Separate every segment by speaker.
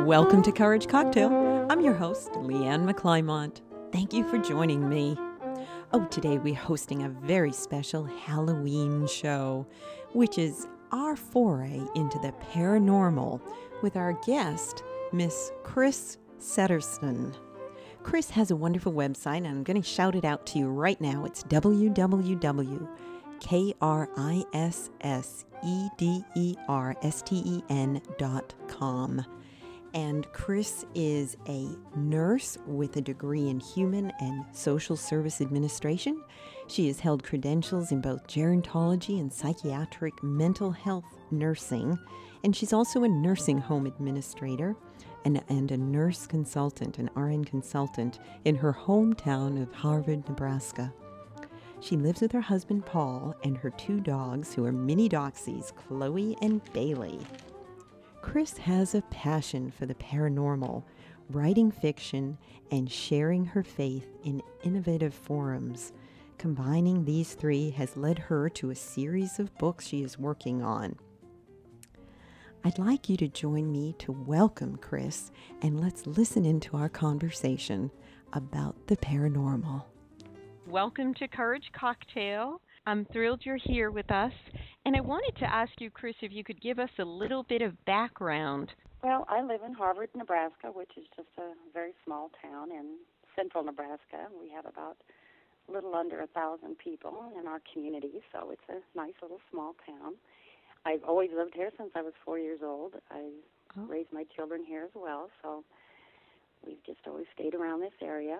Speaker 1: Welcome to Courage Cocktail. I'm your host, Leanne McClymont. Thank you for joining me. Oh, today we're hosting a very special Halloween show, which is our foray into the paranormal with our guest, Miss Chris Setterston. Chris has a wonderful website, and I'm going to shout it out to you right now. It's www.KRISSEDERSTEN.com. And Chris is a nurse with a degree in human and social service administration. She has held credentials in both gerontology and psychiatric mental health nursing. And she's also a nursing home administrator and a nurse consultant, an RN consultant, in her hometown of Harvard, Nebraska. She lives with her husband, Paul, and her two dogs, who are mini doxies, Chloe and Bailey. Chris has a passion for the paranormal, writing fiction, and sharing her faith in innovative forums. Combining these three has led her to a series of books she is working on. I'd like you to join me to welcome Chris, and let's listen into our conversation about the paranormal. Welcome to Courage Cocktail. I'm thrilled you're here with us. And I wanted to ask you, Chris, if you could give us a little bit of background.
Speaker 2: Well, I live in Harvard, Nebraska, which is just a very small town in central Nebraska. We have about a little under 1,000 people in our community, so it's a nice little small town. I've always lived here since I was 4 years old. I raised my children here as well, so we've just always stayed around this area.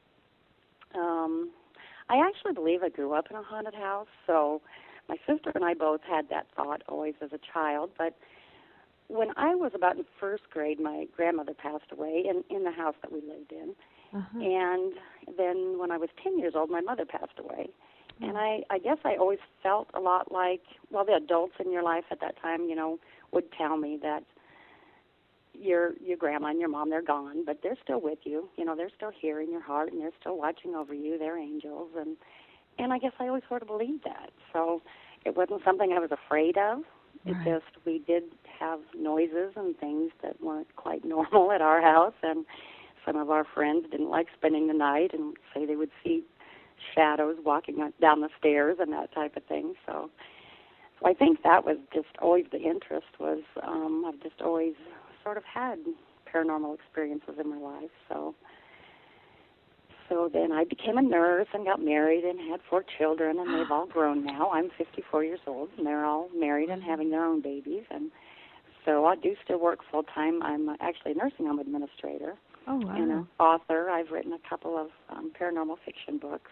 Speaker 2: I actually believe I grew up in a haunted house, so my sister and I both had that thought always as a child, but when I was about in first grade, my grandmother passed away in the house that we lived in, and then when I was 10 years old, my mother passed away. And I guess I always felt a lot like, well, the adults in your life at that time, would tell me that your grandma and your mom, they're gone, but they're still with you. They're still here in your heart, and they're still watching over you. They're angels. And I guess I always sort of believed that. So it wasn't something I was afraid of. It just, we did have noises and things that weren't quite normal at our house, and some of our friends didn't like spending the night and say they would see shadows walking down the stairs and that type of thing. So I think that was just always the interest was, I've just always sort of had paranormal experiences in my life. So then I became a nurse and got married and had 4 children, and they've all grown now. I'm 54 years old, and they're all married and having their own babies. And so I do still work full-time. I'm actually a nursing home administrator and an author. I've written a couple of paranormal fiction books.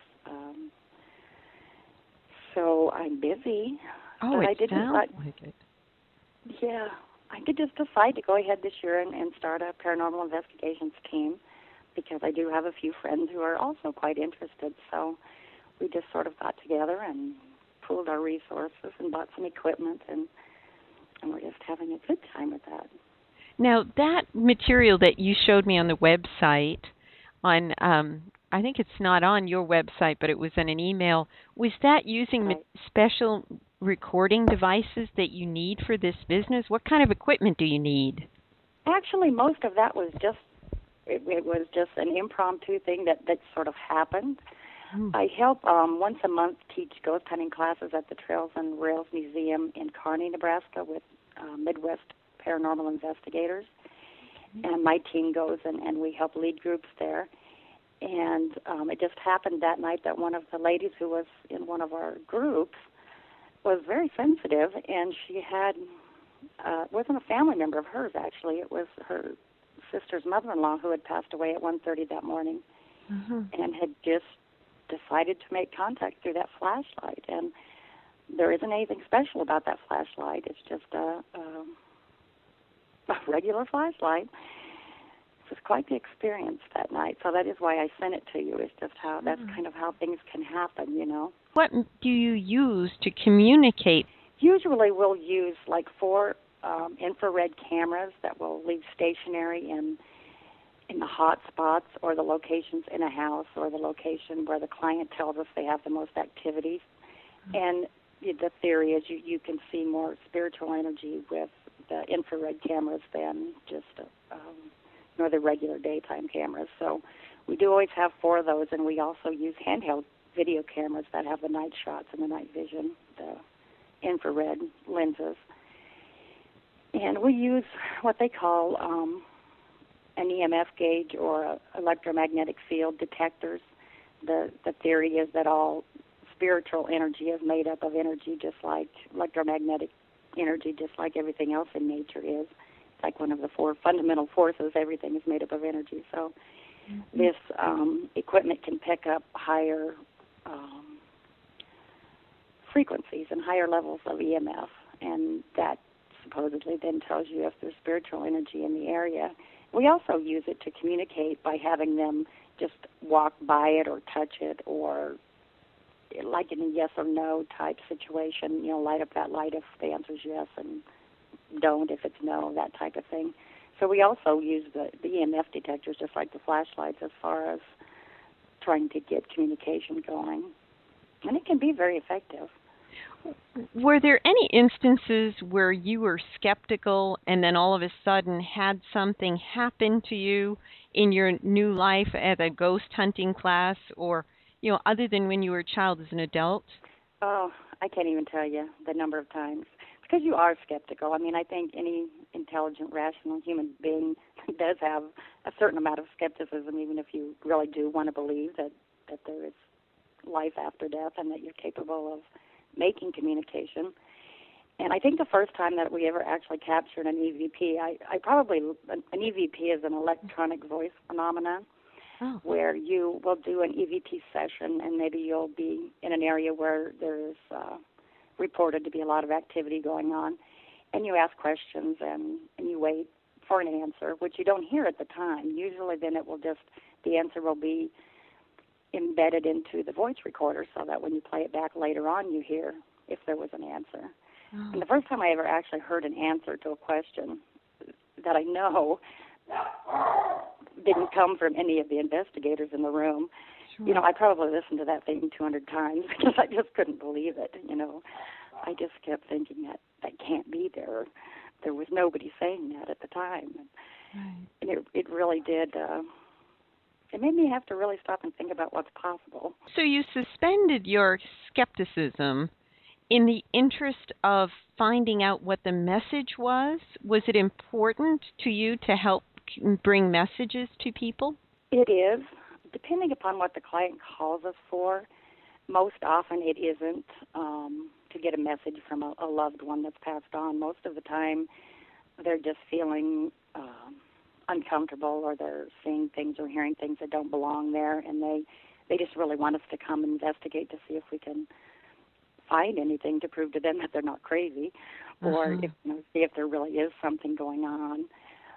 Speaker 2: So I'm busy.
Speaker 1: Oh,
Speaker 2: but
Speaker 1: it sounds like it.
Speaker 2: Yeah. I did just decide to go ahead this year and start a paranormal investigations team because I do have a few friends who are also quite interested. So we just sort of got together and pooled our resources and bought some equipment, and we're just having a good time with that.
Speaker 3: Now, that material that you showed me on the website, I think it's not on your website, but it was in an email, was that using special recording devices that you need for this business? What kind of equipment do you need?
Speaker 2: Actually, most of that was just, it was just an impromptu thing that sort of happened. I help once a month teach ghost hunting classes at the Trails and Rails Museum in Kearney, Nebraska with Midwest paranormal investigators. And my team goes and we help lead groups there. And it just happened that night that one of the ladies who was in one of our groups was very sensitive, and she had, it wasn't a family member of hers, actually. It was her sister's mother-in-law who had passed away at 1:30 that morning and had just decided to make contact through that flashlight. And there isn't anything special about that flashlight. It's just a regular flashlight. It was quite the experience that night, so that is why I sent it to you. It's just how that's kind of how things can happen,
Speaker 3: What do you use to communicate?
Speaker 2: Usually we'll use like 4 infrared cameras that will leave stationary in the hot spots or the locations in a house or the location where the client tells us they have the most activities. And the theory is you can see more spiritual energy with the infrared cameras than just nor the regular daytime cameras. So we do always have 4 of those, and we also use handheld video cameras that have the night shots and the night vision, the infrared lenses. And we use what they call an EMF gauge or electromagnetic field detectors. The theory is that all spiritual energy is made up of energy, just like electromagnetic energy, just like everything else in nature is. It's like one of the 4 fundamental forces. Everything is made up of energy. So this equipment can pick up higher frequencies and higher levels of EMF, and that supposedly then tells you if there's spiritual energy in the area. We also use it to communicate by having them just walk by it or touch it, or like in a yes or no type situation, light up that light if the answer is yes, and don't if it's no, that type of thing. So we also use the EMF detectors just like the flashlights as far as trying to get communication going. And it can be very effective.
Speaker 3: Were there any instances where you were skeptical and then all of a sudden had something happen to you in your new life at a ghost hunting class, or, other than when you were a child as an adult?
Speaker 2: Oh, I can't even tell you the number of times. Because you are skeptical. I mean, I think any intelligent, rational human being does have a certain amount of skepticism, even if you really do want to believe that there is life after death and that you're capable of making communication. And I think the first time that we ever actually captured an EVP, an EVP is an electronic voice phenomenon, where you will do an EVP session, and maybe you'll be in an area where there's reported to be a lot of activity going on, and you ask questions and you wait for an answer, which you don't hear at the time. Usually then the answer will be embedded into the voice recorder so that when you play it back later on, you hear if there was an answer. Oh. And the first time I ever actually heard an answer to a question that I know didn't come from any of the investigators in the room. Sure. I probably listened to that thing 200 times because I just couldn't believe it, I just kept thinking that can't be there. There was nobody saying that at the time. Right. And it really did... it made me have to really stop and think about what's possible.
Speaker 3: So you suspended your skepticism in the interest of finding out what the message was? Was it important to you to help bring messages to people?
Speaker 2: It is. Depending upon what the client calls us for, most often it isn't to get a message from a loved one that's passed on. Most of the time they're just feeling... uncomfortable, or they're seeing things or hearing things that don't belong there, and they just really want us to come investigate to see if we can find anything to prove to them that they're not crazy, or see if there really is something going on.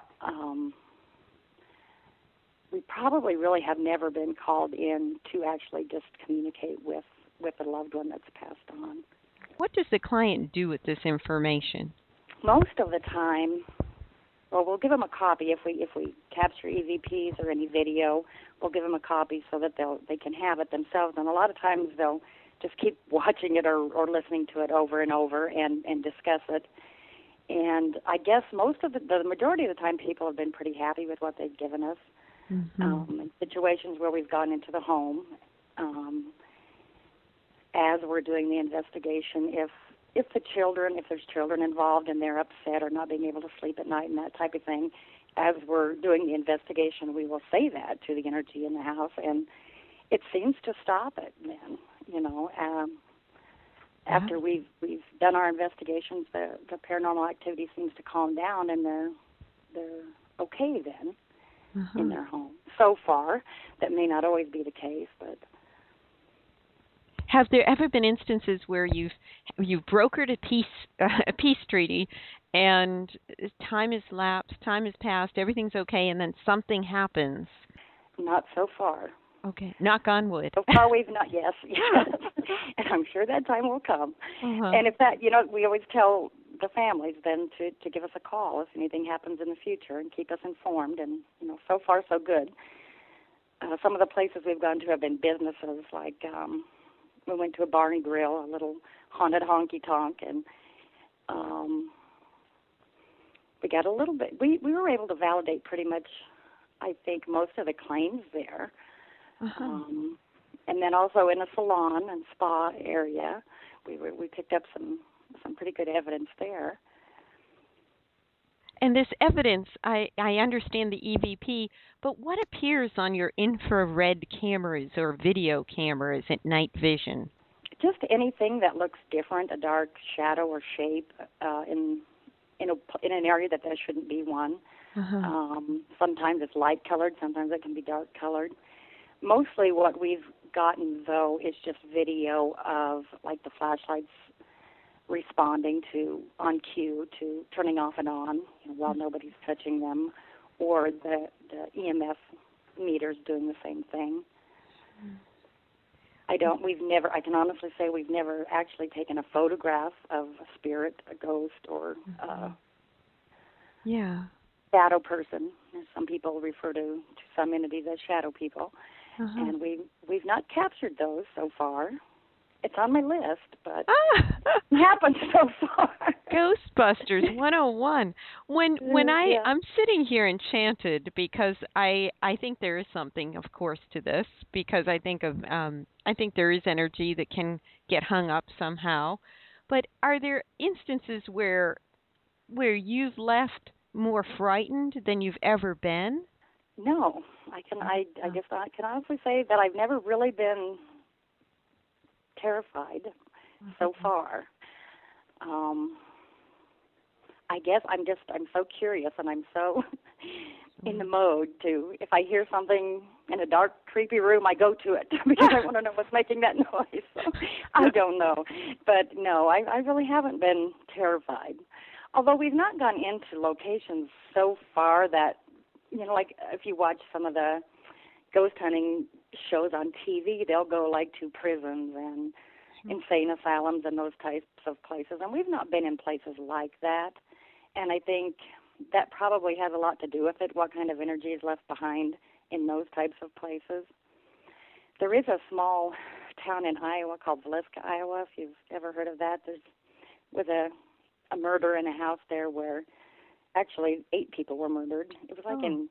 Speaker 2: We probably really have never been called in to actually just communicate with a loved one that's passed on.
Speaker 3: What does the client do with this information?
Speaker 2: Most of the time, well, we'll give them a copy if we capture EVPs or any video. We'll give them a copy so that they can have it themselves. And a lot of times they'll just keep watching it or listening to it over and over and discuss it. And I guess the majority of the time, people have been pretty happy with what they've given us. Mm-hmm. In situations where we've gone into the home, as we're doing the investigation, if there's children involved and they're upset or not being able to sleep at night and that type of thing, as we're doing the investigation, we will say that to the energy in the house, and it seems to stop it then, After we've done our investigations, the paranormal activity seems to calm down, and they're okay then in their home. So far, that may not always be the case, but...
Speaker 3: Have there ever been instances where you've brokered a peace treaty, and time has lapsed, time has passed, everything's okay, and then something happens?
Speaker 2: Not so far.
Speaker 3: Okay, knock on wood.
Speaker 2: So far we've not, yes. And I'm sure that time will come. And if that, we always tell the families then to give us a call if anything happens in the future and keep us informed. And, so far so good. Some of the places we've gone to have been businesses like... we went to a Barney Grill, a little haunted honky-tonk, and we got a little bit. We were able to validate pretty much, I think, most of the claims there. And then also in a salon and spa area, we picked up some pretty good evidence there.
Speaker 3: And this evidence, I understand the EVP, but what appears on your infrared cameras or video cameras at night vision?
Speaker 2: Just anything that looks different, a dark shadow or shape in an area that there shouldn't be one. Sometimes it's light colored, sometimes it can be dark colored. Mostly what we've gotten, though, is just video of like the flashlights responding to on cue to turning off and on, while nobody's touching them, or the EMF meters doing the same thing. I can honestly say we've never actually taken a photograph of a spirit, a ghost, or shadow person. Some people refer to some entities as shadow people. And we've not captured those so far. It's on my list, but it happened so far.
Speaker 3: Ghostbusters 101. When I'm sitting here enchanted because I think there is something, of course, to this, because I think there is energy that can get hung up somehow. But are there instances where you've left more frightened than you've ever been?
Speaker 2: No, I guess I can honestly say that I've never really been terrified so far. I guess I'm so curious, and I'm so in the mode to, if I hear something in a dark, creepy room, I go to it because I want to know what's making that noise. So I don't know. But no, I really haven't been terrified. Although we've not gone into locations so far that, like if you watch some of the ghost hunting shows on TV, they'll go like to prisons and insane asylums and those types of places. And we've not been in places like that. And I think that probably has a lot to do with it, what kind of energy is left behind in those types of places. There is a small town in Iowa called Villisca, Iowa, if you've ever heard of that. There was a murder in a house there where actually 8 people were murdered. It was like in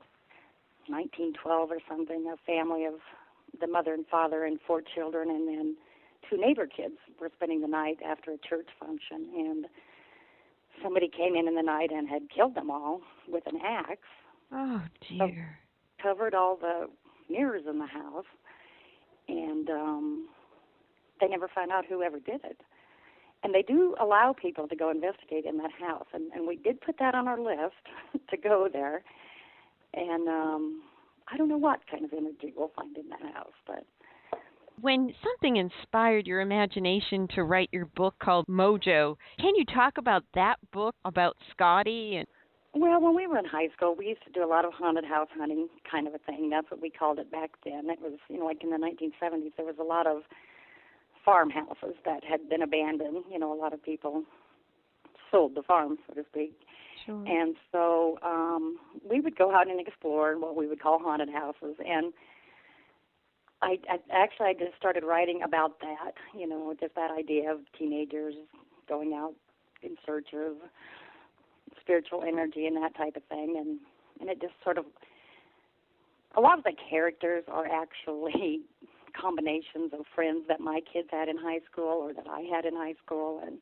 Speaker 2: 1912 or something. A family of the mother and father and 4 children, and then 2 neighbor kids were spending the night after a church function, and somebody came in the night and had killed them all with an axe.
Speaker 3: Oh, dear.
Speaker 2: So covered all the mirrors in the house, and they never found out whoever did it. And they do allow people to go investigate in that house, and we did put that on our list to go there. And I don't know what kind of energy we'll find in that house, but...
Speaker 3: When something inspired your imagination to write your book called Mojo, can you talk about that book, about Scotty?
Speaker 2: Well, when we were in high school, we used to do a lot of haunted house hunting kind of a thing. That's what we called it back then. It was, like in the 1970s, there was a lot of farmhouses that had been abandoned. A lot of people sold the farm, so to speak.
Speaker 3: Sure.
Speaker 2: And so we would go out and explore what we would call haunted houses. And I just started writing about that, just that idea of teenagers going out in search of spiritual energy and that type of thing. And it just sort of, a lot of the characters are actually combinations of friends that my kids had in high school or that I had in high school. And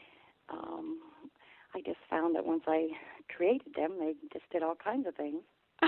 Speaker 2: I just found that once I created them, they just did all kinds of things.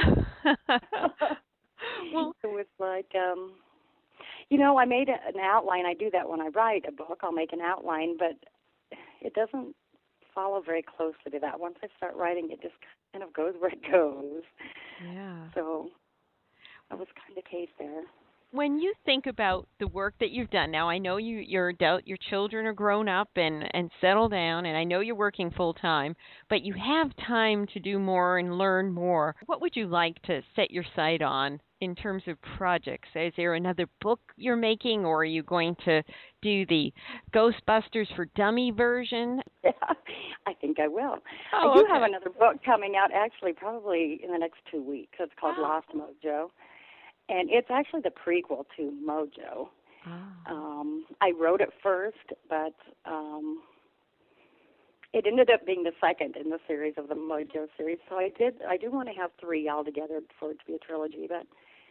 Speaker 2: Well, it was like, I made an outline. I do that when I write a book. I'll make an outline, but it doesn't follow very closely to that. Once I start writing, it just kind of goes where it goes.
Speaker 3: Yeah.
Speaker 2: So that was kind of the case there.
Speaker 3: When you think about the work that you've done, now I know you're adult, your children are grown up and settled down, and I know you're working full time, but you have time to do more and learn more. What would you like to set your sight on in terms of projects? Is there another book you're making, or are you going to do the Ghostbusters for Dummy version?
Speaker 2: Yeah, I think I will.
Speaker 3: Oh,
Speaker 2: I do
Speaker 3: okay.
Speaker 2: have another book coming out actually probably in the next 2 weeks. It's called Lost Mojo. And it's actually the prequel to Mojo.
Speaker 3: Oh.
Speaker 2: I wrote it first, but it ended up being the second in the series of the Mojo series. So I do want to have 3 altogether for it to be a trilogy, but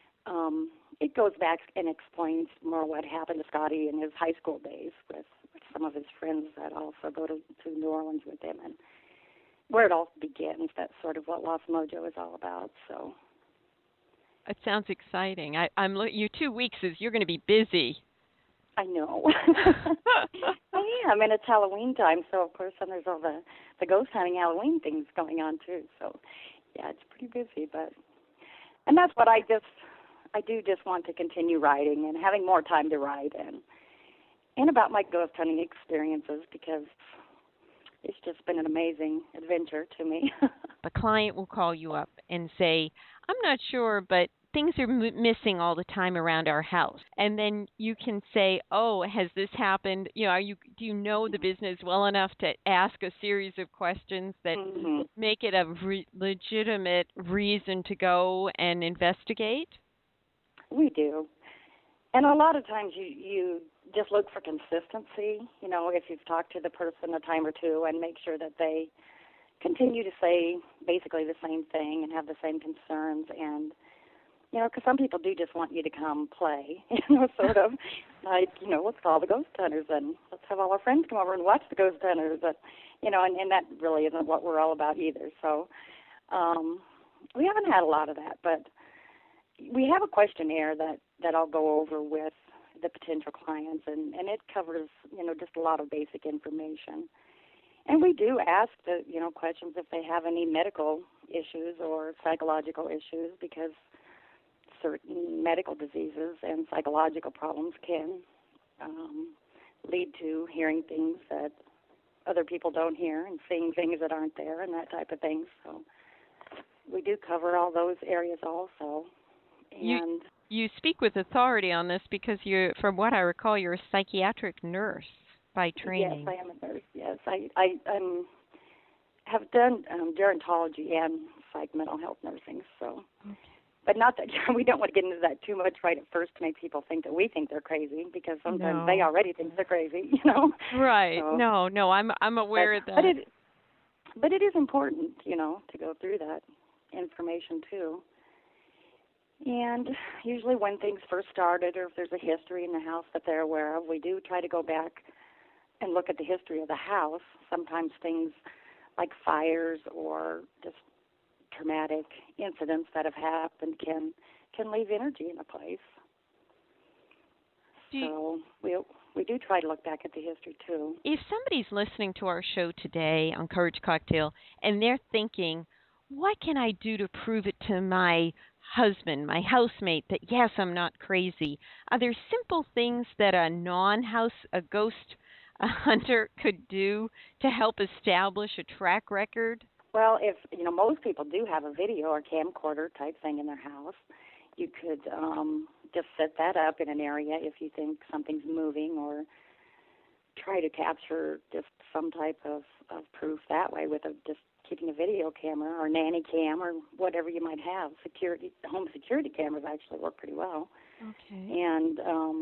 Speaker 2: it goes back and explains more what happened to Scotty in his high school days with some of his friends that also go to New Orleans with him, and where it all begins. That's sort of what Lost Mojo is all about. So
Speaker 3: it sounds exciting. Your 2 weeks is you're going to be busy.
Speaker 2: I know. I am, and it's Halloween time, so of course then there's all the ghost hunting Halloween things going on too. So yeah, it's pretty busy, and that's what I do just want to continue writing and having more time to write and about my ghost hunting experiences, because it's just been an amazing adventure to me.
Speaker 3: The client will call you up and say, I'm not sure, but things are missing all the time around our house. And then you can say, oh, has this happened? You know, do you know the business well enough to ask a series of questions that make it a legitimate reason to go and investigate?
Speaker 2: We do. And a lot of times you just look for consistency, you know, if you've talked to the person a time or two, and make sure that they continue to say basically the same thing and have the same concerns. And, you know, because some people do just want you to come play, you know, sort of like, you know, let's call the ghost hunters and let's have all our friends come over and watch the ghost hunters. But, you know, and that really isn't what we're all about either. So we haven't had a lot of that, but we have a questionnaire that I'll go over with the potential clients, and it covers, you know, just a lot of basic information. And we do ask the, you know, questions if they have any medical issues or psychological issues, because certain medical diseases and psychological problems can lead to hearing things that other people don't hear and seeing things that aren't there and that type of thing. So we do cover all those areas also. And
Speaker 3: you speak with authority on this because from what I recall, you're a psychiatric nurse by training.
Speaker 2: Yes, I am a nurse. Yes, I have done gerontology and psych mental health nursing. So, okay. But not that we don't want to get into that too much right at first to make people think that we think they're crazy, because sometimes they already think they're crazy, you know.
Speaker 3: Right.
Speaker 2: So,
Speaker 3: no, I'm aware of that.
Speaker 2: But it is important, you know, to go through that information too. And usually when things first started, or if there's a history in the house that they're aware of, we do try to go back and look at the history of the house. Sometimes things like fires or just traumatic incidents that have happened can leave energy in a place. So we do try to look back at the history too.
Speaker 3: If somebody's listening to our show today on Courage Cocktail and they're thinking, what can I do to prove it to my husband, my housemate, that yes, I'm not crazy? Are there simple things that a ghost hunter could do to help establish a track record?
Speaker 2: Well, if you know, most people do have a video or camcorder type thing in their house. You could just set that up in an area if you think something's moving, or try to capture just some type of proof that way with just keeping a video camera or nanny cam or whatever you might have. Home security cameras actually work pretty well.
Speaker 3: Okay.
Speaker 2: And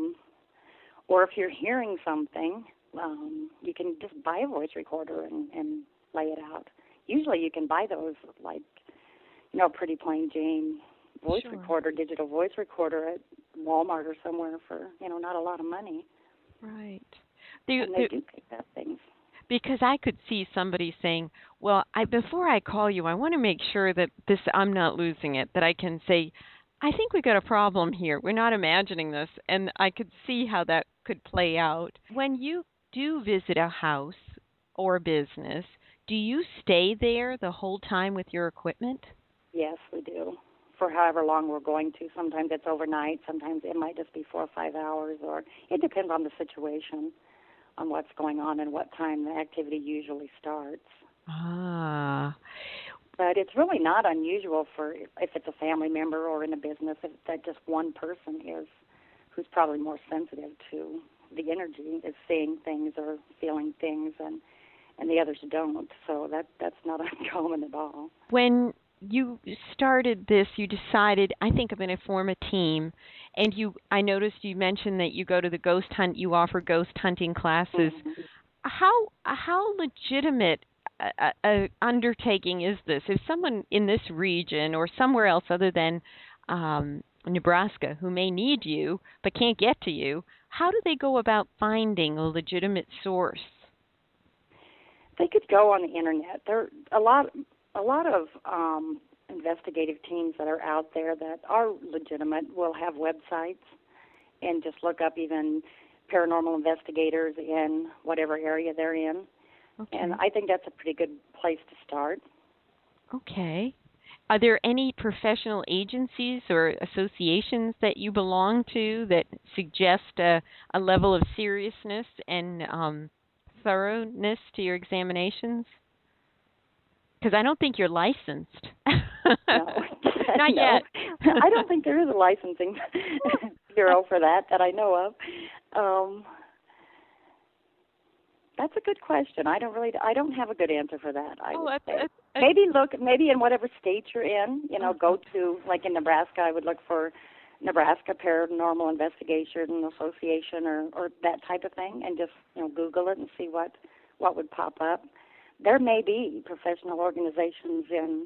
Speaker 2: or if you're hearing something, you can just buy a voice recorder and lay it out. Usually you can buy those, like, you know, pretty plain Jane voice recorder, digital voice recorder at Walmart or somewhere for, you know, not a lot of money.
Speaker 3: Right.
Speaker 2: And they do pick up things.
Speaker 3: Because I could see somebody saying, well, before I call you, I want to make sure that I'm not losing it, that I can say, I think we got a problem here. We're not imagining this. And I could see how that could play out. When you do visit a house or business, do you stay there the whole time with your equipment?
Speaker 2: Yes, we do. For however long we're going to. Sometimes it's overnight. Sometimes it might just be 4 or 5 hours, or it depends on the situation, on what's going on and what time the activity usually starts.
Speaker 3: Ah.
Speaker 2: But it's really not unusual for, if it's a family member or in a business, that just one person who's probably more sensitive to the energy, is seeing things or feeling things, and the others don't. So that's not uncommon at all. When
Speaker 3: you started this, you decided, I think I'm going to form a team, and I noticed you mentioned that you go to the ghost hunt, you offer ghost hunting classes.
Speaker 2: Mm-hmm.
Speaker 3: How legitimate undertaking is this? If someone in this region or somewhere else other than Nebraska who may need you but can't get to you, how do they go about finding a legitimate source?
Speaker 2: They could go on the internet. There are a lot of investigative teams that are out there that are legitimate will have websites, and just look up even paranormal investigators in whatever area they're in.
Speaker 3: Okay.
Speaker 2: And I think that's a pretty good place to start.
Speaker 3: Okay. Are there any professional agencies or associations that you belong to that suggest a level of seriousness and thoroughness to your examinations? Because I don't think you're licensed.
Speaker 2: No.
Speaker 3: Not
Speaker 2: No.
Speaker 3: yet.
Speaker 2: I don't think there is a licensing bureau for that I know of. That's a good question. I don't have a good answer for that. Maybe in whatever state you're in, go to, like in Nebraska, I would look for Nebraska Paranormal Investigation Association or that type of thing, and just Google it and see what would pop up. There may be professional organizations in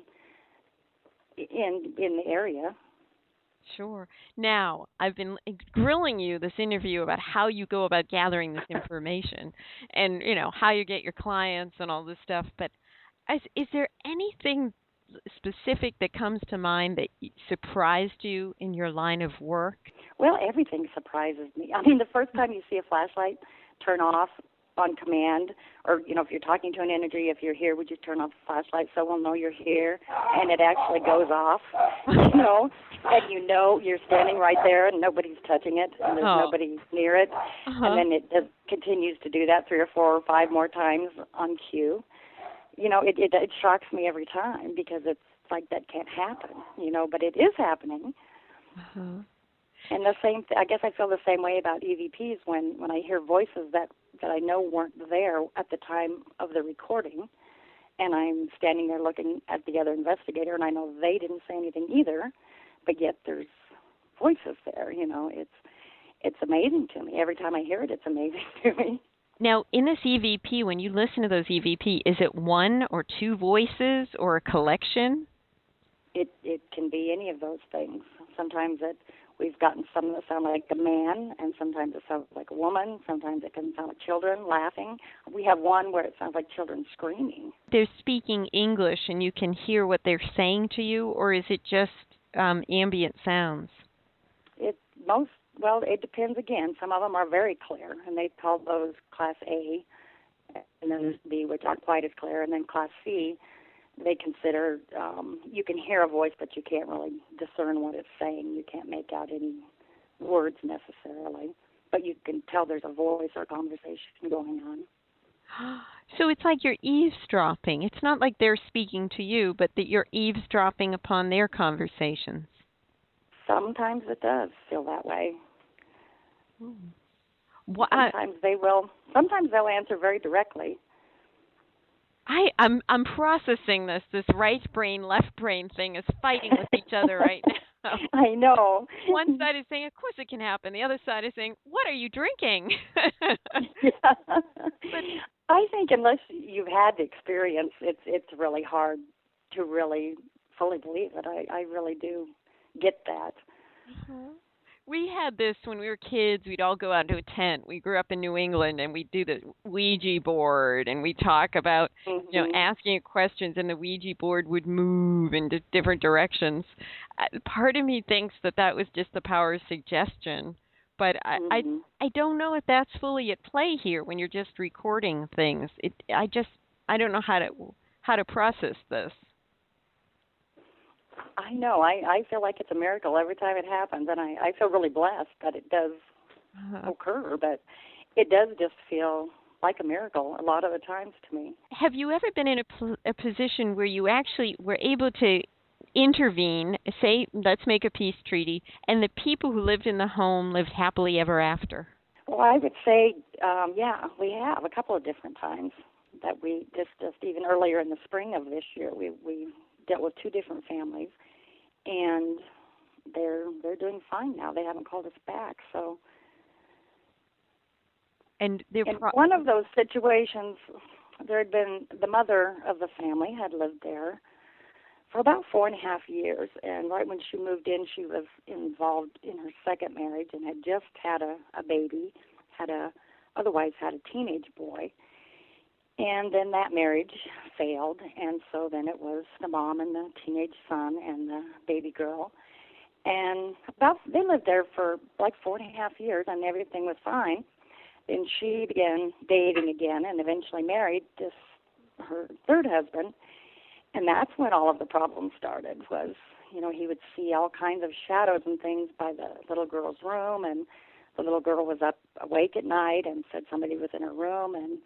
Speaker 2: the area.
Speaker 3: Sure. Now, I've been grilling you this interview about how you go about gathering this information and, how you get your clients and all this stuff. But is there anything specific that comes to mind that surprised you in your line of work?
Speaker 2: Well, everything surprises me. I mean, the first time you see a flashlight turn off on command, or, if you're talking to an entity, if you're here, would you turn off the flashlight so we'll know you're here? And it actually goes off, and you're standing right there and nobody's touching it, and there's nobody near it. And then it just continues to do that 3 or 4 or 5 more times on cue. It shocks me every time, because it's like that can't happen, but it is happening. And I guess I feel the same way about EVPs when I hear voices that I know weren't there at the time of the recording, and I'm standing there looking at the other investigator, and I know they didn't say anything either, but yet there's voices there. It's amazing to me. Every time I hear it, it's amazing to me.
Speaker 3: Now, in this EVP, when you listen to those EVP, is it 1 or 2 voices or a collection?
Speaker 2: It can be any of those things. Sometimes we've gotten some that sound like a man, and sometimes it sounds like a woman. Sometimes it can sound like children laughing. We have one where it sounds like children screaming.
Speaker 3: They're speaking English, and you can hear what they're saying to you, or is it just ambient sounds?
Speaker 2: It depends again. Some of them are very clear, and they call those Class A, and then there's B, which aren't quite as clear, and then Class C, they consider, you can hear a voice, but you can't really discern what it's saying. You can't make out any words necessarily, but you can tell there's a voice or conversation going on.
Speaker 3: So it's like you're eavesdropping. It's not like they're speaking to you, but that you're eavesdropping upon their conversations.
Speaker 2: Sometimes it does feel that way.
Speaker 3: Sometimes
Speaker 2: they'll answer very directly.
Speaker 3: I'm processing this. This right brain, left brain thing is fighting with each other right now.
Speaker 2: I know.
Speaker 3: One side is saying, of course it can happen. The other side is saying, what are you drinking?
Speaker 2: Yeah. But I think unless you've had the experience, it's really hard to really fully believe it. I really do get that.
Speaker 3: We had this when we were kids. We'd all go out into a tent. We grew up in New England, and we'd do the Ouija board, and we'd talk about, asking questions, and the Ouija board would move in different directions. Part of me thinks that was just the power of suggestion, but I don't know if that's fully at play here when you're just recording things. I don't know how to process this.
Speaker 2: I know. I feel like it's a miracle every time it happens, and I feel really blessed that it does occur, but it does just feel like a miracle a lot of the times to me.
Speaker 3: Have you ever been in a position where you actually were able to intervene, say, let's make a peace treaty, and the people who lived in the home lived happily ever after?
Speaker 2: Well, I would say, we have a couple of different times that we just even earlier in the spring of this year, we dealt with 2 different families, and they're doing fine now. They haven't called us back. So,
Speaker 3: and
Speaker 2: in one of those situations, there had been, the mother of the family had lived there for about 4.5 years, and right when she moved in, she was involved in her second marriage and had just had a baby, otherwise had a teenage boy. And then that marriage failed, and so then it was the mom and the teenage son and the baby girl. And they lived there for like 4.5 years, and everything was fine. Then she began dating again and eventually married her third husband. And that's when all of the problems started, was, he would see all kinds of shadows and things by the little girl's room, and the little girl was awake at night and said somebody was in her room. And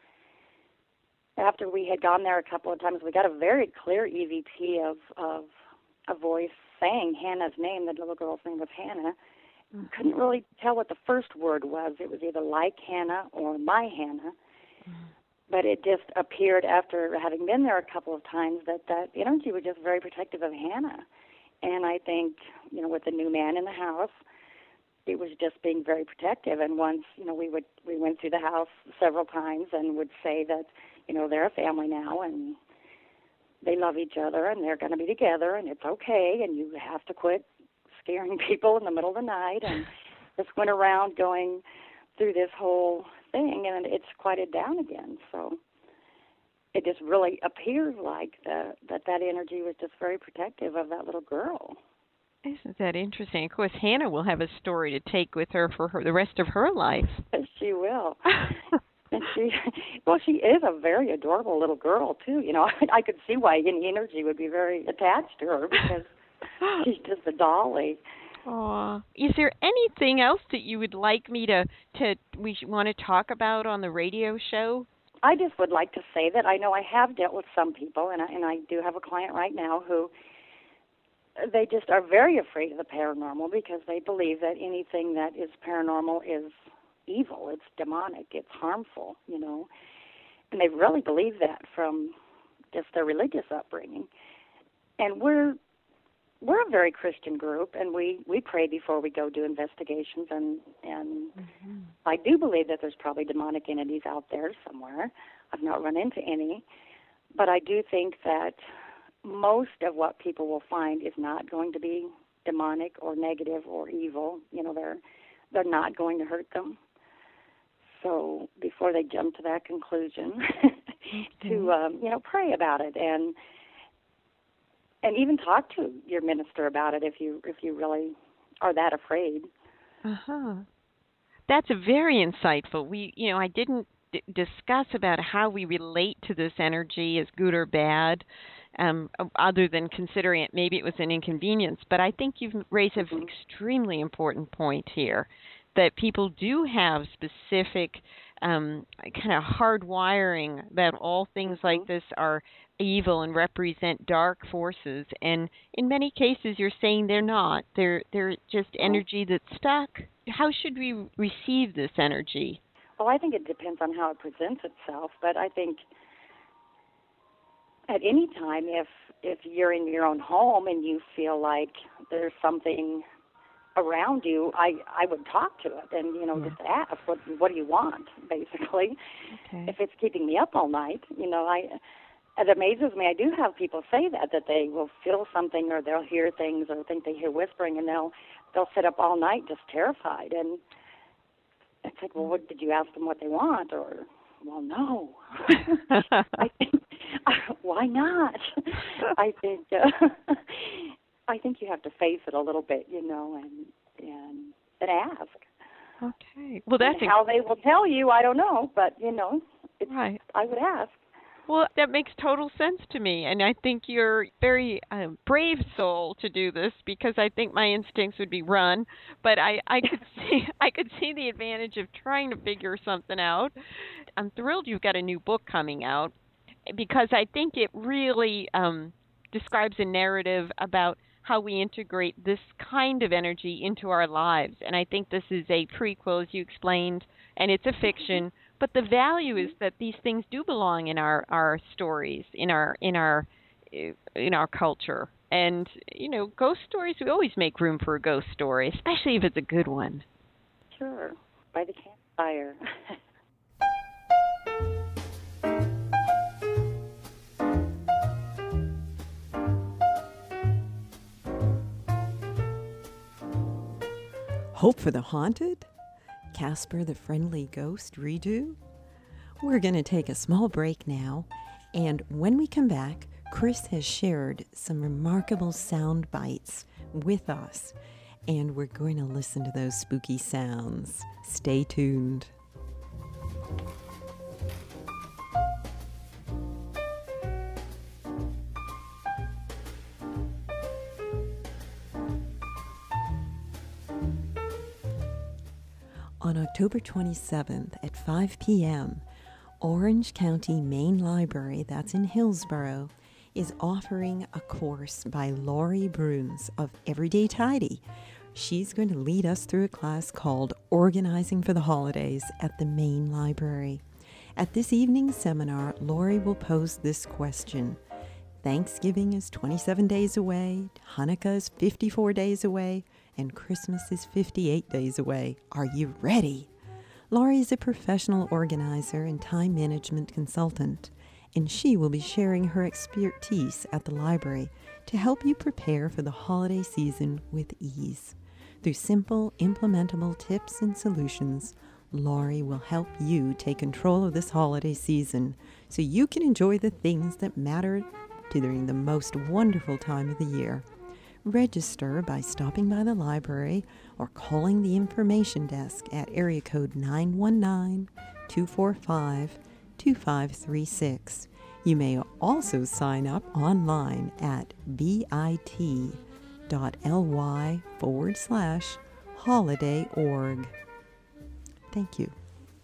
Speaker 2: after we had gone there a couple of times, we got a very clear EVP of a voice saying Hannah's name. The little girl's name was Hannah. Mm-hmm. Couldn't really tell what the first word was. It was either like Hannah or my Hannah. Mm-hmm. But it just appeared after having been there a couple of times that energy was just very protective of Hannah. And I think, with the new man in the house, it was just being very protective. And once, we went through the house several times and would say that, they're a family now and they love each other and they're going to be together and it's okay and you have to quit scaring people in the middle of the night, and just went around going through this whole thing, and it's quieted down again. So it just really appears like that energy was just very protective of that little girl.
Speaker 3: Isn't that interesting? Of course, Hannah will have a story to take with her for the rest of her life.
Speaker 2: She will. And she is a very adorable little girl, too. I could see why any energy would be very attached to her, because she's just a dolly.
Speaker 3: Aw. Is there anything else that you would like me we want to talk about on the radio show?
Speaker 2: I just would like to say that I know I have dealt with some people, and I do have a client right now who they just are very afraid of the paranormal, because they believe that anything that is paranormal is evil, it's demonic, it's harmful, and they really believe that from just their religious upbringing. And we're a very Christian group, and we pray before we go do investigations, and mm-hmm. I do believe that there's probably demonic entities out there somewhere. I've not run into any, but I do think that most of what people will find is not going to be demonic or negative or evil. They're not going to hurt them. So before they jump to that conclusion, to pray about it and even talk to your minister about it if you really are that afraid.
Speaker 3: Uh-huh. That's very insightful. I didn't discuss about how we relate to this energy as good or bad, other than considering it it was an inconvenience. But I think you've raised an extremely important point here, that people do have specific kind of hardwiring that all things like this are evil and represent dark forces, and in many cases you're saying they're not. They're just energy that's stuck. How should we receive this energy?
Speaker 2: Well, I think it depends on how it presents itself, but I think at any time, if you're in your own home and you feel like there's something around you, I would talk to it and just ask, what do you want, basically.
Speaker 3: Okay.
Speaker 2: If it's keeping me up all night, it amazes me. I do have people say that they will feel something, or they'll hear things, or think they hear whispering, and they'll sit up all night just terrified. And it's like, well, what did you ask them what they want? Or, well, no. I think, why not? I think you have to face it a little bit, and ask.
Speaker 3: Okay. Well, that's
Speaker 2: how they will tell you, I don't know, but it's,
Speaker 3: right.
Speaker 2: I would ask.
Speaker 3: Well, that makes total sense to me, and I think you're a very brave soul to do this, because I think my instincts would be run, but I could see the advantage of trying to figure something out. I'm thrilled you've got a new book coming out, because I think it really describes a narrative about how we integrate this kind of energy into our lives, and I think this is a prequel, as you explained, and it's a fiction. But the value is that these things do belong in our stories, in our culture. And, ghost stories, we always make room for a ghost story, especially if it's a good one.
Speaker 2: Sure, by the campfire.
Speaker 1: Hope for the Haunted? Casper the Friendly Ghost redo? We're going to take a small break now, and when we come back, Chris has shared some remarkable sound bites with us, and we're going to listen to those spooky sounds. Stay tuned. On October 27th at 5 p.m., Orange County Main Library, that's in Hillsborough, is offering a course by Lori Bruns of Everyday Tidy. She's going to lead us through a class called Organizing for the Holidays at the Main Library. At this evening's seminar, Lori will pose this question. Thanksgiving is 27 days away, Hanukkah is 54 days away, and Christmas is 58 days away. Are you ready? Lori is a professional organizer and time management consultant, and she will be sharing her expertise at the library to help you prepare for the holiday season with ease. Through simple, implementable tips and solutions, Lori will help you take control of this holiday season so you can enjoy the things that matter during the most wonderful time of the year. Register by stopping by the library or calling the information desk at area code 919-245-2536. You may also sign up online at bit.ly/holiday.org. Thank you.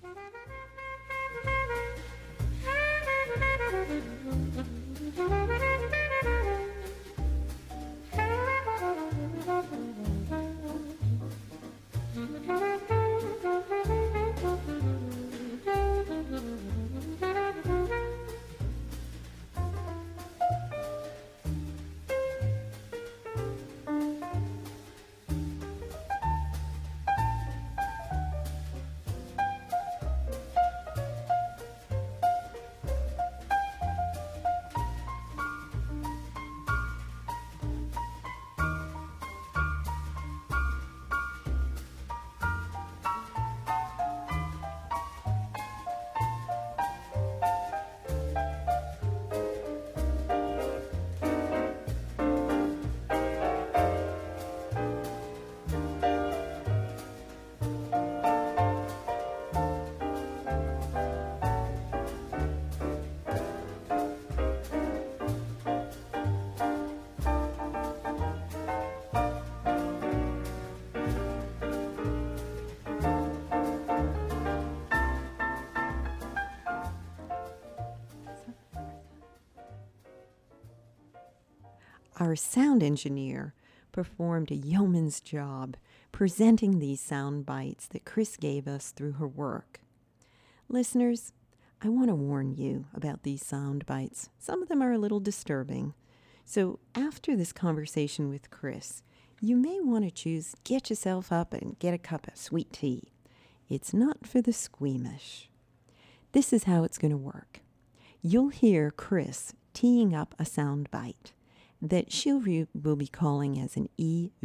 Speaker 1: Our sound engineer performed a yeoman's job presenting these sound bites that Chris gave us through her work. Listeners, I want to warn you about these sound bites. Some of them are a little disturbing. So after this conversation with Chris, you may want to choose get yourself up and get a cup of sweet tea. It's not for the squeamish. This is how it's going to work. You'll hear Chris teeing up a sound bite that she will be calling as an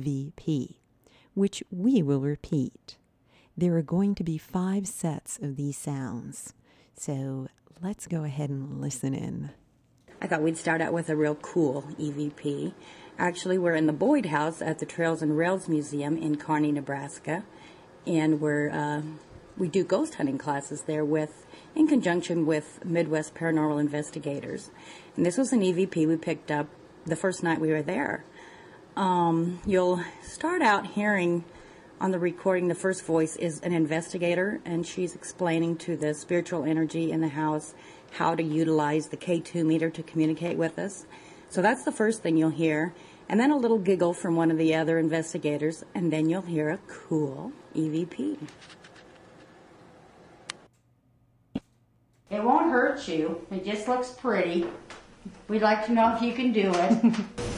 Speaker 1: EVP, which we will repeat. There are going to be 5 sets of these sounds, so let's go ahead and listen in.
Speaker 4: I thought we'd start out with a real cool EVP. Actually, we're in the Boyd House at the Trails and Rails Museum in Kearney, Nebraska, and we do ghost hunting classes there in conjunction with Midwest Paranormal Investigators. And this was an EVP we picked up the first night we were there. You'll start out hearing on the recording, the first voice is an investigator, and she's explaining to the spiritual energy in the house how to utilize the K2 meter to communicate with us. So that's the first thing you'll hear. And then a little giggle from one of the other investigators, and then you'll hear a cool EVP.
Speaker 5: It won't hurt you. It just looks pretty. We'd like to know if you can do it.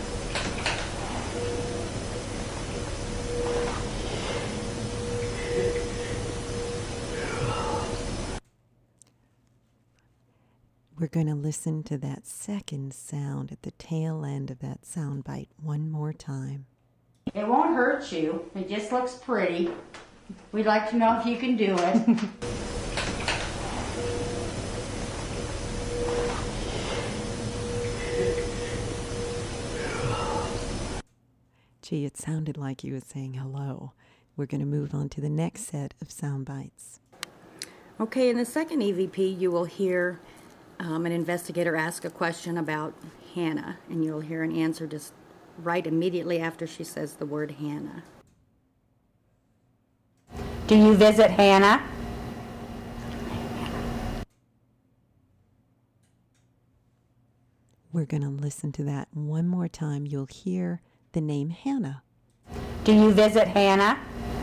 Speaker 1: We're going to listen to that second sound at the tail end of that sound bite one more time.
Speaker 5: It won't hurt you. It just looks pretty. We'd like to know if you can do it.
Speaker 1: Gee, it sounded like he was saying hello. We're going to move on to the next set of sound bites.
Speaker 4: Okay, in the second EVP, you will hear an investigator ask a question about Hannah, and you'll hear an answer just right immediately after she says the word Hannah.
Speaker 5: Do you visit Hannah?
Speaker 1: We're going to listen to that one more time. You'll hear the name Hannah.
Speaker 5: Do you visit Hannah?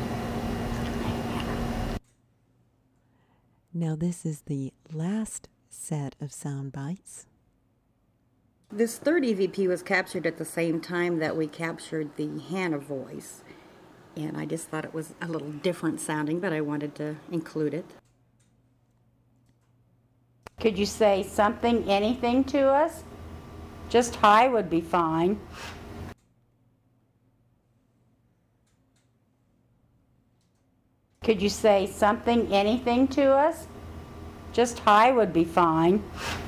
Speaker 1: Now this is the last set of sound bites.
Speaker 4: This third EVP was captured at the same time that we captured the Hannah voice, and I just thought it was a little different sounding, but I wanted to include it.
Speaker 5: Could you say something, anything to us? Just hi would be fine. Could you say something, anything to us? Just hi would be fine.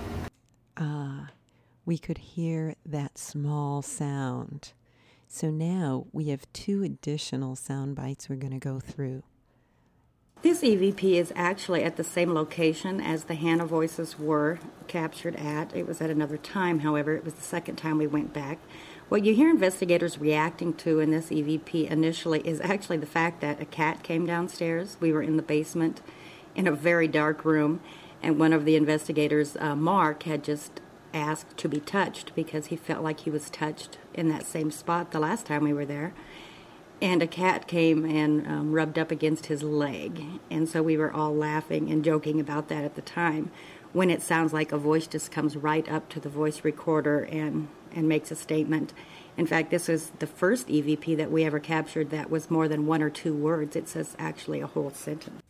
Speaker 1: We could hear that small sound. So now we have 2 additional sound bites we're going to go through.
Speaker 4: This EVP is actually at the same location as the Hannah voices were captured at. It was at another time, however, it was the second time we went back. What you hear investigators reacting to in this EVP initially is actually the fact that a cat came downstairs. We were in the basement in a very dark room, and one of the investigators, Mark, had just asked to be touched because he felt like he was touched in that same spot the last time we were there. And a cat came and rubbed up against his leg. And so we were all laughing and joking about that at the time, when it sounds like a voice just comes right up to the voice recorder and makes a statement. In fact, this was the first EVP that we ever captured that was more than 1 or 2 words. It says actually a whole sentence.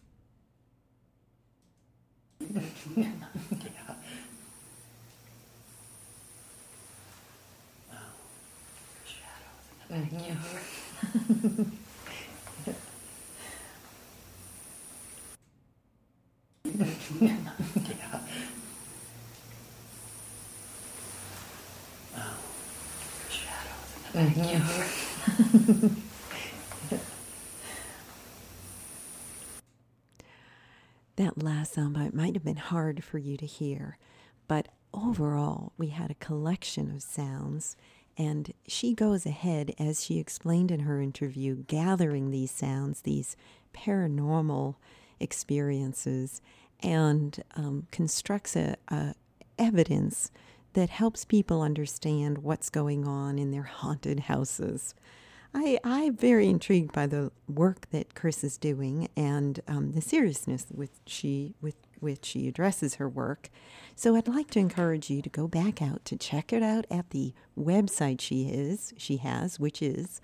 Speaker 1: That last soundbite might have been hard for you to hear, but overall we had a collection of sounds, and she goes ahead, as she explained in her interview, gathering these sounds, these paranormal experiences, and constructs a evidence that helps people understand what's going on in their haunted houses. I'm very intrigued by the work that Chris is doing and the seriousness with which she addresses her work. So I'd like to encourage you to go back out to check it out at the website she has, which is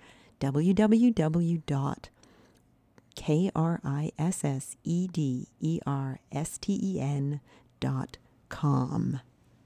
Speaker 1: www.KRISSEDERSTEN.com.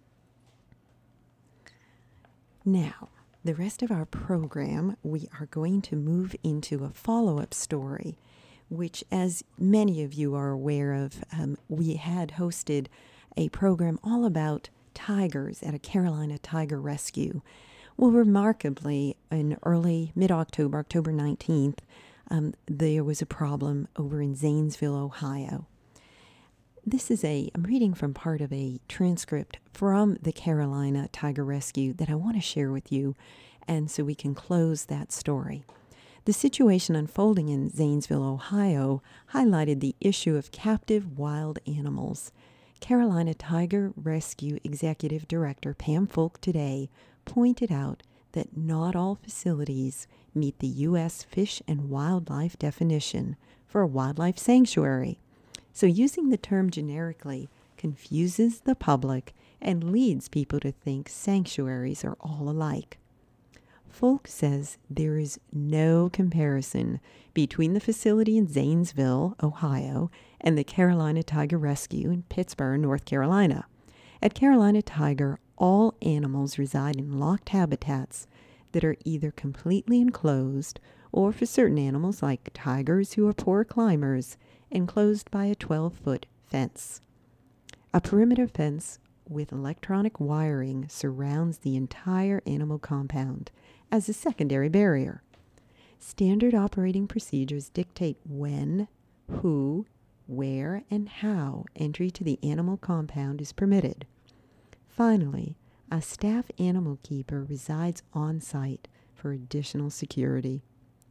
Speaker 1: Now, the rest of our program, we are going to move into a follow-up story, which, as many of you are aware of, we had hosted a program all about tigers at a Carolina tiger rescue. Well, remarkably, in early mid-October, October 19th, there was a problem over in Zanesville, Ohio. I'm reading from part of a transcript from the Carolina Tiger Rescue that I want to share with you, and so we can close that story. The situation unfolding in Zanesville, Ohio, highlighted the issue of captive wild animals. Carolina Tiger Rescue Executive Director Pam Folk today pointed out that not all facilities meet the U.S. Fish and Wildlife definition for a wildlife sanctuary. So using the term generically confuses the public and leads people to think sanctuaries are all alike. Folk says there is no comparison between the facility in Zanesville, Ohio, and the Carolina Tiger Rescue in Pittsburgh, North Carolina. At Carolina Tiger, all animals reside in locked habitats that are either completely enclosed or, for certain animals like tigers who are poor climbers, enclosed by a 12-foot fence. A perimeter fence with electronic wiring surrounds the entire animal compound as a secondary barrier. Standard operating procedures dictate when, who, where, and how entry to the animal compound is permitted. Finally, a staff animal keeper resides on site for additional security.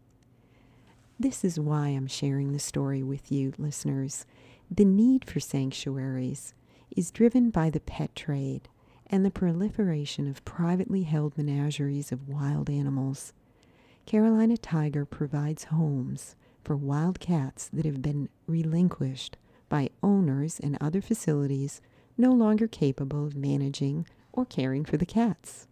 Speaker 1: This is why I'm sharing the story with you, listeners. The need for sanctuaries is driven by the pet trade and the proliferation of privately held menageries of wild animals. Carolina Tiger provides homes for wild cats that have been relinquished by owners and other facilities no longer capable of managing or caring for the cats.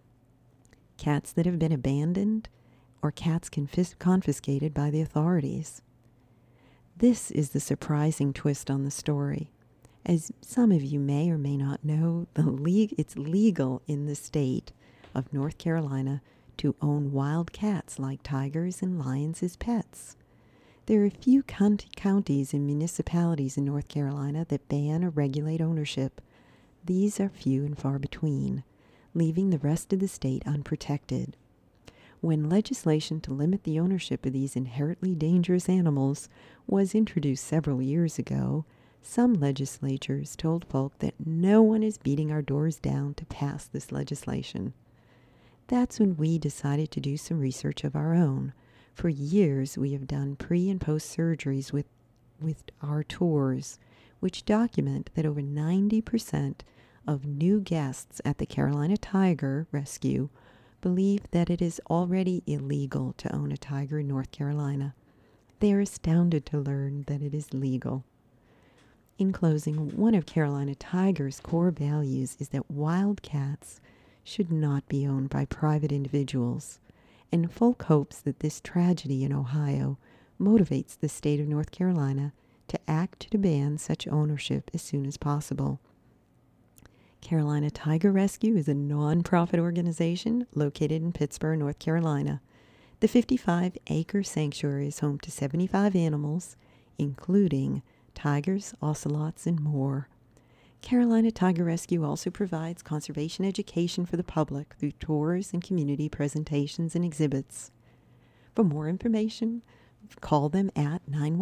Speaker 1: Cats that have been abandoned or cats confiscated by the authorities. This is the surprising twist on the story. As some of you may or may not know, it's legal in the state of North Carolina to own wild cats like tigers and lions as pets. There are a few counties and municipalities in North Carolina that ban or regulate ownership. These are few and far between, leaving the rest of the state unprotected. When legislation to limit the ownership of these inherently dangerous animals was introduced several years ago, some legislatures told folk that no one is beating our doors down to pass this legislation. That's when we decided to do some research of our own. For years, we have done pre- and post-surgeries with our tours, which document that over 90% of new guests at the Carolina Tiger Rescue believe that it is already illegal to own a tiger in North Carolina. They are astounded to learn that it is legal. In closing, one of Carolina Tiger's core values is that wild cats should not be owned by private individuals, and folk hopes that this tragedy in Ohio motivates the state of North Carolina to act to ban such ownership as soon as possible. Carolina Tiger Rescue is a non-profit organization located in Pittsburgh, North Carolina. The 55-acre sanctuary is home to 75 animals, including tigers, ocelots, and more. Carolina Tiger Rescue also provides conservation education for the public through tours and community presentations and exhibits. For more information, call them at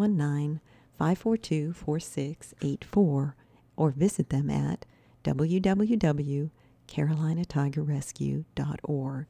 Speaker 1: 919-542-4684 or visit them at www.carolinatigerrescue.org.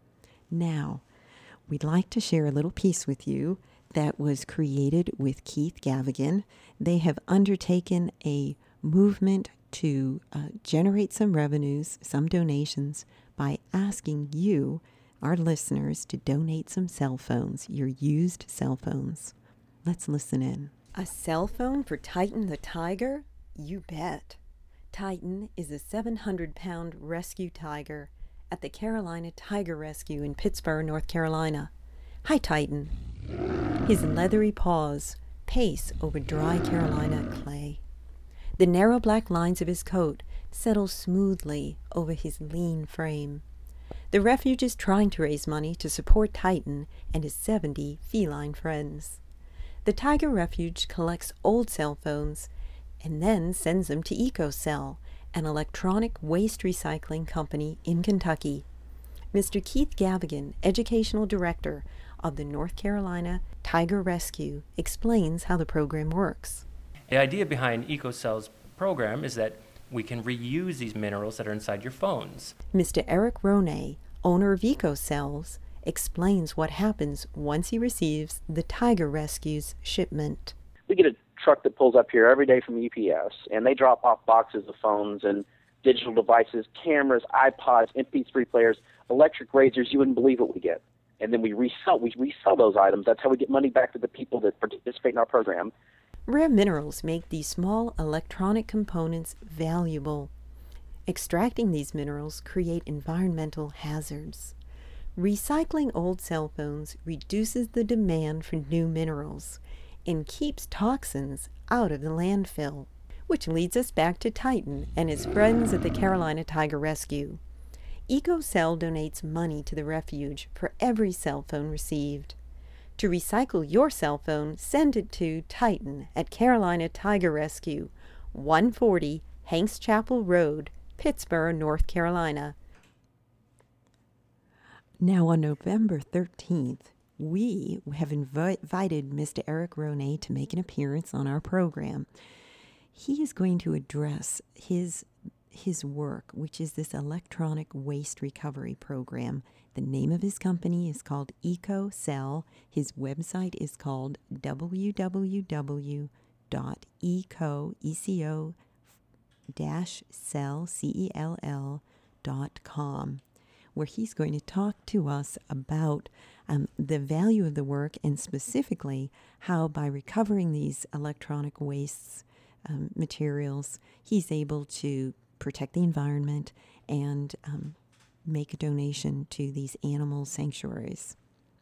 Speaker 1: Now, we'd like to share a little piece with you that was created with Keith Gavigan. They have undertaken a movement to generate some revenues, some donations, by asking you, our listeners, to donate some cell phones, your used cell phones. Let's listen in. A cell phone for Titan the Tiger? You bet. Titan is a 700-pound rescue tiger at the Carolina Tiger Rescue in Pittsburgh, North Carolina. Hi, Titan. His leathery paws pace over dry Carolina clay. The narrow black lines of his coat settle smoothly over his lean frame. The refuge is trying to raise money to support Titan and his 70 feline friends. The Tiger Refuge collects old cell phones and then sends them to EcoCell, an electronic waste recycling company in Kentucky. Mr. Keith Gavigan, Educational Director of the North Carolina Tiger Rescue, explains how the program works.
Speaker 6: The idea behind EcoCell's program is that we can reuse these minerals that are inside your phones.
Speaker 1: Mr. Eric Ronay, owner of EcoCells, explains what happens once he receives the Tiger Rescue's shipment.
Speaker 7: We get a truck that pulls up here every day from UPS, and they drop off boxes of phones and digital devices, cameras, iPods, MP3 players, electric razors. You wouldn't believe what we get. And then we resell those items. That's how we get money back to the people that participate in our program.
Speaker 1: Rare minerals make these small electronic components valuable. Extracting these minerals create environmental hazards. Recycling old cell phones reduces the demand for new minerals and keeps toxins out of the landfill, which leads us back to Titan and his friends at the Carolina Tiger Rescue. EcoCell donates money to the refuge for every cell phone received. To recycle your cell phone, send it to Titan at Carolina Tiger Rescue, 140 Hanks Chapel Road, Pittsburgh, North Carolina. Now on November 13th, we have invited Mr. Eric Ronay to make an appearance on our program. He is going to address his work, which is this electronic waste recovery program. The name of his company is called EcoCell. His website is called www.eco-cell.com, where he's going to talk to us about the value of the work, and specifically how by recovering these electronic wastes materials, he's able to protect the environment and make a donation to these animal sanctuaries.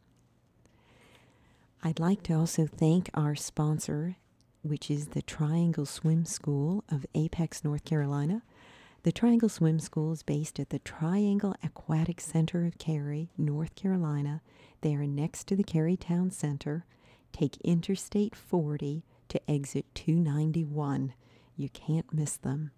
Speaker 1: I'd like to also thank our sponsor, which is the Triangle Swim School of Apex, North Carolina. The Triangle Swim School is based at the Triangle Aquatic Center of Cary, North Carolina. They are next to the Cary Town Center. Take Interstate 40 to exit 291. You can't miss them.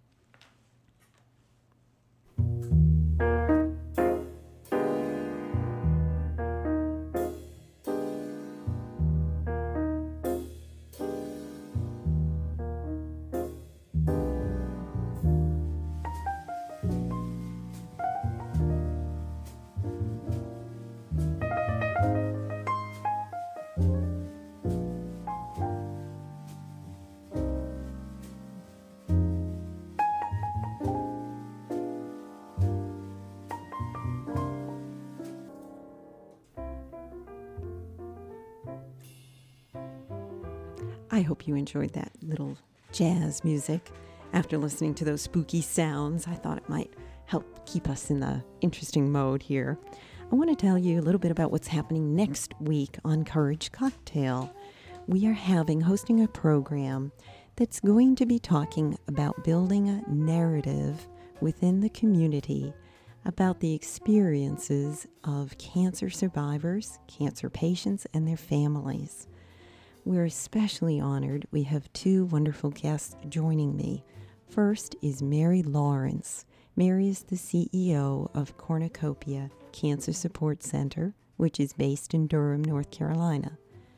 Speaker 1: I hope you enjoyed that little jazz music. After listening to those spooky sounds, I thought it might help keep us in the interesting mode here. I want to tell you a little bit about what's happening next week on Courage Cocktail. We are hosting a program that's going to be talking about building a narrative within the community about the experiences of cancer survivors, cancer patients, and their families. We're especially honored. We have two wonderful guests joining me. First is Mary Lawrence. Mary is the CEO of Cornucopia Cancer Support Center, which is based in Durham, North Carolina.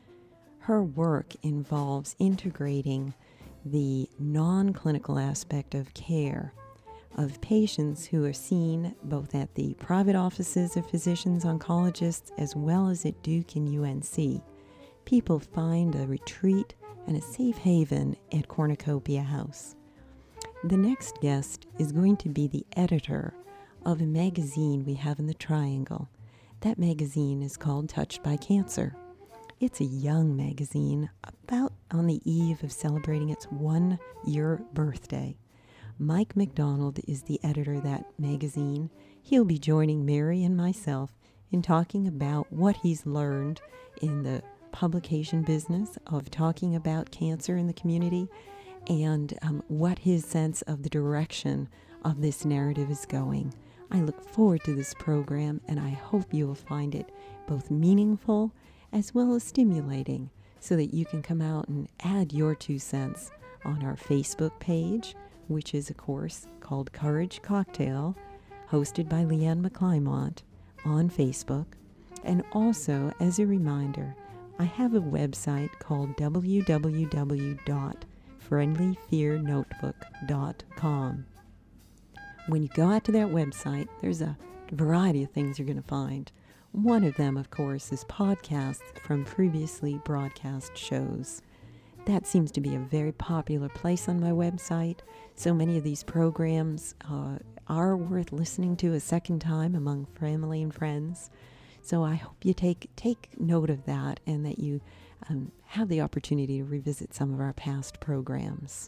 Speaker 1: Her work involves integrating the non-clinical aspect of care of patients who are seen both at the private offices of physicians oncologists as well as at Duke and UNC. People find a retreat and a safe haven at Cornucopia House. The next guest is going to be the editor of a magazine we have in the Triangle. That magazine is called Touched by Cancer. It's a young magazine about on the eve of celebrating its 1-year birthday. Mike McDonald is the editor of that magazine. He'll be joining Mary and myself in talking about what he's learned in the publication business of talking about cancer in the community and what his sense of the direction of this narrative is going. I look forward to this program, and I hope you will find it both meaningful as well as stimulating, so that you can come out and add your 2 cents on our Facebook page, which is, of course, called Courage Cocktail, hosted by Leanne McClymont on Facebook. And also, as a reminder, I have a website called www.friendlyfearnotebook.com. When you go out to that website, there's a variety of things you're going to find. One of them, of course, is podcasts from previously broadcast shows. That seems to be a very popular place on my website. So many of these programs are worth listening to a second time among family and friends. So I hope you take note of that, and that you have the opportunity to revisit some of our past programs.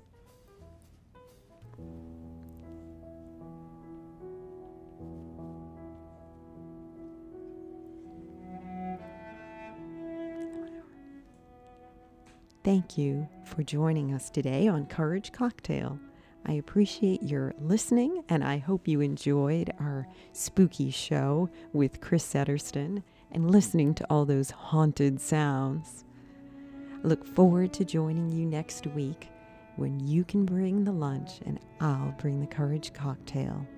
Speaker 1: Thank you for joining us today on Courage Cocktail. I appreciate your listening, and I hope you enjoyed our spooky show with Chris Setterston and listening to all those haunted sounds. I look forward to joining you next week when you can bring the lunch and I'll bring the courage cocktail.